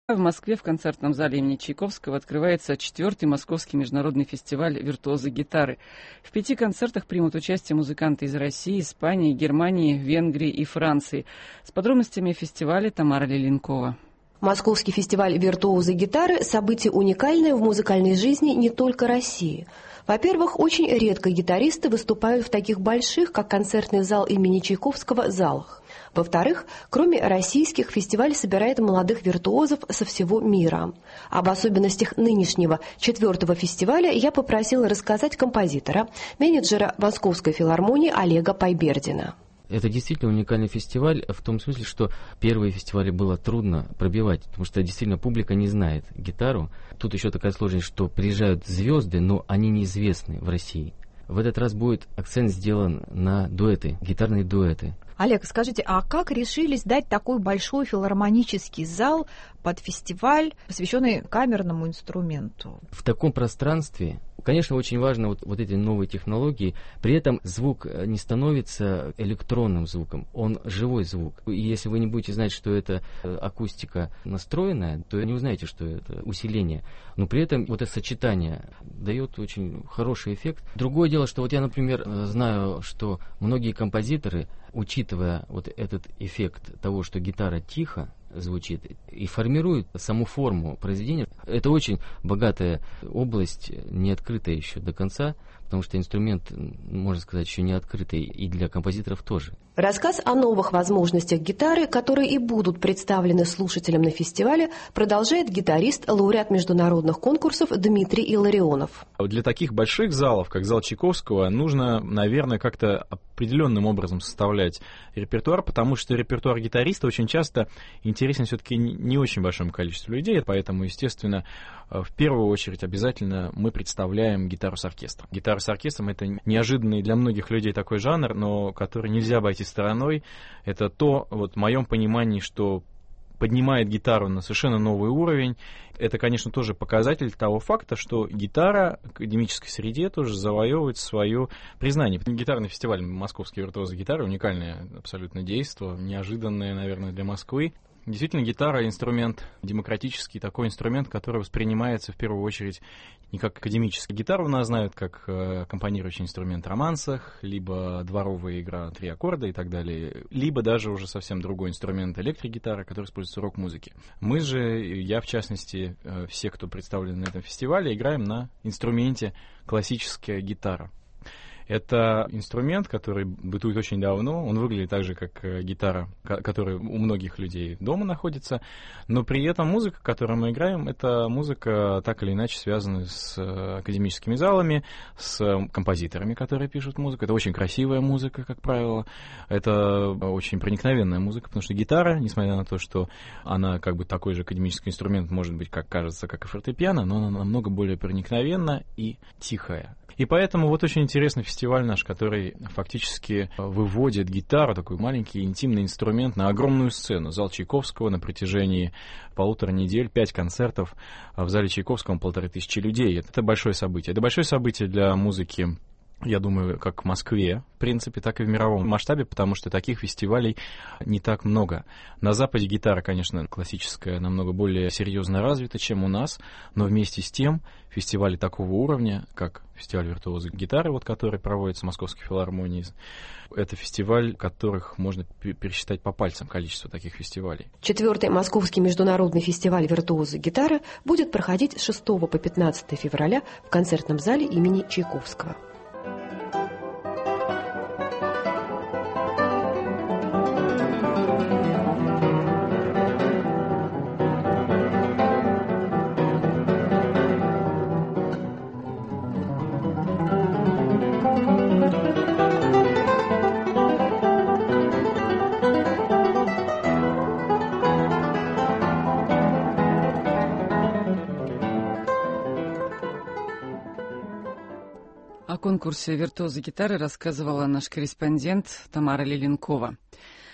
В Москве в концертном зале имени Чайковского открывается 4-й Московский международный фестиваль «Виртуозы гитары». В 5 концертах примут участие музыканты из России, Испании, Германии, Венгрии и Франции. С подробностями фестиваля Тамара Лиленкова. Московский фестиваль «Виртуозы гитары» – событие уникальное в музыкальной жизни не только России. Во-первых, очень редко гитаристы выступают в таких больших, как концертный зал имени Чайковского, залах. Во-вторых, кроме российских, фестиваль собирает молодых виртуозов со всего мира. Об особенностях нынешнего 4-го фестиваля я попросила рассказать композитора, менеджера Московской филармонии Олега Пайбердина. Это действительно уникальный фестиваль в том смысле, что первые фестивали было трудно пробивать, потому что действительно публика не знает гитару. Тут еще такая сложность, что приезжают звезды, но они неизвестны в России. В этот раз будет акцент сделан на дуэты, гитарные дуэты. Олег, скажите, а как решились дать такой большой филармонический зал под фестиваль, посвященный камерному инструменту? В таком пространстве, конечно, очень важно вот эти новые технологии. При этом звук не становится электронным звуком, он живой звук. И если вы не будете знать, что это акустика настроенная, то не узнаете, что это усиление. Но при этом вот это сочетание дает очень хороший эффект. Другое дело, что вот я, например, знаю, что многие композиторы, учитывая вот этот эффект того, что гитара тихо звучит и формирует саму форму произведения, это очень богатая область, не открытая еще до конца, потому что инструмент, можно сказать, еще не открытый и для композиторов тоже. Рассказ о новых возможностях гитары, которые и будут представлены слушателям на фестивале, продолжает гитарист, лауреат международных конкурсов Дмитрий Илларионов. Для таких больших залов, как зал Чайковского, нужно, наверное, как-то определенным образом составлять репертуар, потому что репертуар гитариста очень часто интересен все-таки не очень большому количеству людей, поэтому, естественно, в первую очередь обязательно мы представляем гитару с оркестром. Гитара с оркестром — это неожиданный для многих людей такой жанр, но который нельзя обойти стороной. Это то, вот в моем понимании, что поднимает гитару на совершенно новый уровень. Это, конечно, тоже показатель того факта, что гитара в академической среде тоже завоевывает свое признание. Гитарный фестиваль «Московские виртуозы гитары» — уникальное абсолютно действо, неожиданное, наверное, для Москвы. Действительно, гитара — инструмент демократический, такой инструмент, который воспринимается в первую очередь не как академический. Гитару у нас знают как аккомпанирующий инструмент в романсах, либо дворовая игра 3 аккорда и так далее, либо даже уже совсем другой инструмент — электрогитара, который используется в рок-музыке. Мы же, я в частности, все, кто представлен на этом фестивале, играем на инструменте классическая гитара. Это инструмент, который бытует очень давно. Он выглядит так же, как гитара, которая у многих людей дома находится. Но при этом музыка, которую мы играем, это музыка так или иначе связана с академическими залами, с композиторами, которые пишут музыку. Это очень красивая музыка, как правило. Это очень проникновенная музыка, потому что гитара, несмотря на то, что она как бы такой же академический инструмент, может быть, как кажется, как и фортепиано, но она намного более проникновенна и тихая. И поэтому вот очень интересный фестиваль наш, который фактически выводит гитару, такой маленький интимный инструмент, на огромную сцену. Зал Чайковского на протяжении 1,5 недели, 5 концертов. В зале Чайковского 1500 людей. Это большое событие. Это большое событие для музыки, я думаю, как в Москве, в принципе, так и в мировом масштабе, потому что таких фестивалей не так много. На Западе гитара, конечно, классическая, намного более серьезно развита, чем у нас, но вместе с тем фестивали такого уровня, как фестиваль «Виртуозы гитары», вот, который проводится в Московской филармонии, это фестиваль, которых можно пересчитать по пальцам количество таких фестивалей. 4-й Московский международный фестиваль «Виртуозы гитары» будет проходить с 6 по 15 февраля в концертном зале имени Чайковского. О конкурсе «Виртуозы гитары» рассказывала наш корреспондент Тамара Лиленкова.